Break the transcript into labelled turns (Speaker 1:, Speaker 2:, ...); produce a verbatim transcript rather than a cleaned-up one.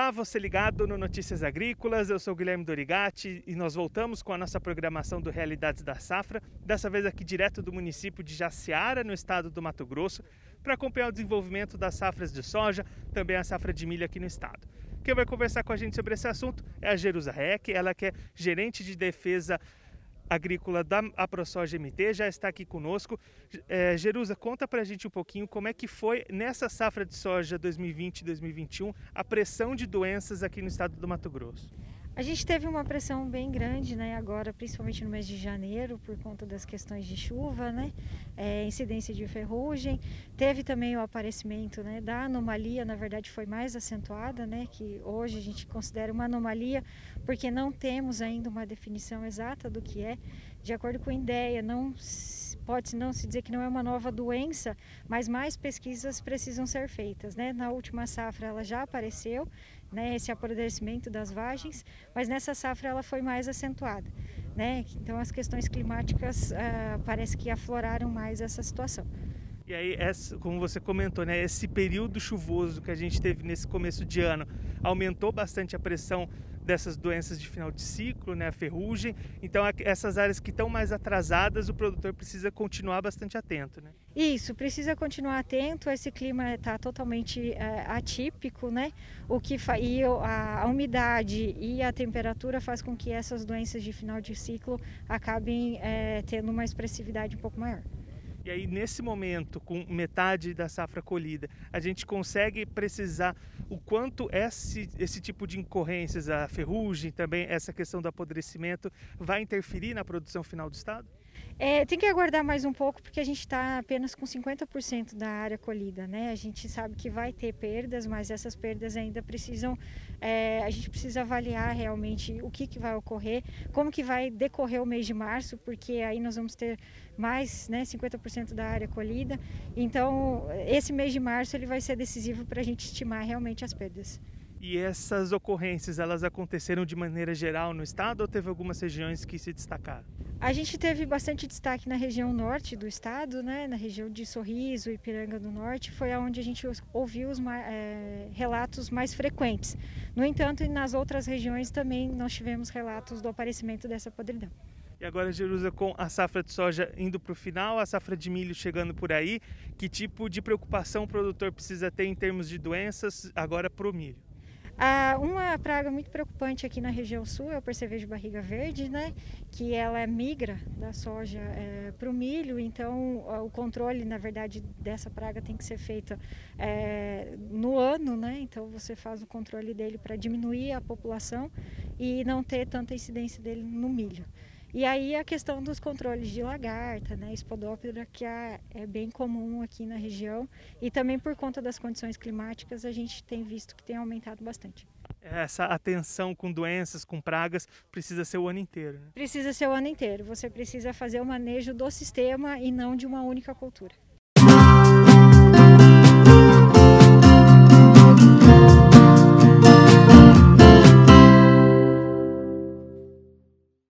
Speaker 1: Olá, você ligado no Notícias Agrícolas, eu sou Guilherme Dorigatti e nós voltamos com a nossa programação do Realidades da Safra, dessa vez aqui direto do município de Jaciara, no estado do Mato Grosso, para acompanhar o desenvolvimento das safras de soja, também a safra de milho aqui no estado. Quem vai conversar com a gente sobre esse assunto é a Jerusa Reck, ela que é gerente de defesa agrícola da AproSoja M T, já está aqui conosco. É, Jerusa, conta pra gente um pouquinho como é que foi nessa safra de soja dois mil e vinte e dois mil e vinte e um a pressão de doenças aqui no estado do Mato Grosso.
Speaker 2: A gente teve uma pressão bem grande, né, agora, principalmente no mês de janeiro, por conta das questões de chuva, né, é, incidência de ferrugem. Teve também o aparecimento, né, da anomalia, na verdade foi mais acentuada, né, que hoje a gente considera uma anomalia, porque não temos ainda uma definição exata do que é. De acordo com a INDEA, não pode não se dizer que não é uma nova doença, mas mais pesquisas precisam ser feitas, né? Na última safra ela já apareceu, né, esse apodrecimento das vagens, mas nessa safra ela foi mais acentuada, né? Então as questões climáticas ah, parece que afloraram mais essa situação.
Speaker 1: E aí, essa, como você comentou, né, esse período chuvoso que a gente teve nesse começo de ano aumentou bastante a pressão dessas doenças de final de ciclo, né, a ferrugem. Então, essas áreas que estão mais atrasadas, o produtor precisa continuar bastante atento, né?
Speaker 2: Isso, precisa continuar atento. Esse clima está totalmente é, atípico, né? O que fa... e a, a umidade e a temperatura faz com que essas doenças de final de ciclo acabem é, tendo uma expressividade um pouco maior.
Speaker 1: E aí, nesse momento, com metade da safra colhida, a gente consegue precisar o quanto esse, esse tipo de incorrências, a ferrugem, também essa questão do apodrecimento, vai interferir na produção final do estado?
Speaker 2: É, tem que aguardar mais um pouco, porque a gente está apenas com cinquenta por cento da área colhida, né? A gente sabe que vai ter perdas, mas essas perdas ainda precisam, é, a gente precisa avaliar realmente o que, que vai ocorrer, como que vai decorrer o mês de março, porque aí nós vamos ter mais, né, cinquenta por cento da área colhida. Então, esse mês de março ele vai ser decisivo para a gente estimar realmente as perdas.
Speaker 1: E essas ocorrências, elas aconteceram de maneira geral no estado ou teve algumas regiões que se destacaram?
Speaker 2: A gente teve bastante destaque na região norte do estado, né, na região de Sorriso e Ipiranga do Norte, foi onde a gente ouviu os é, relatos mais frequentes. No entanto, nas outras regiões também nós tivemos relatos do aparecimento dessa podridão.
Speaker 1: E agora, Jerusa, com a safra de soja indo para o final, a safra de milho chegando por aí, que tipo de preocupação o produtor precisa ter em termos de doenças agora para o milho?
Speaker 2: Ah, uma praga muito preocupante aqui na região sul é o percevejo barriga verde, né? Que ela migra da soja é, para o milho, então o controle, na verdade, dessa praga tem que ser feito é, no ano, né? Então você faz o controle dele para diminuir a população e não ter tanta incidência dele no milho. E aí a questão dos controles de lagarta, né, Spodoptera, que é, é bem comum aqui na região, e também por conta das condições climáticas a gente tem visto que tem aumentado bastante.
Speaker 1: Essa atenção com doenças, com pragas, precisa ser o ano inteiro, né?
Speaker 2: Precisa ser o ano inteiro, você precisa fazer o manejo do sistema e não de uma única cultura.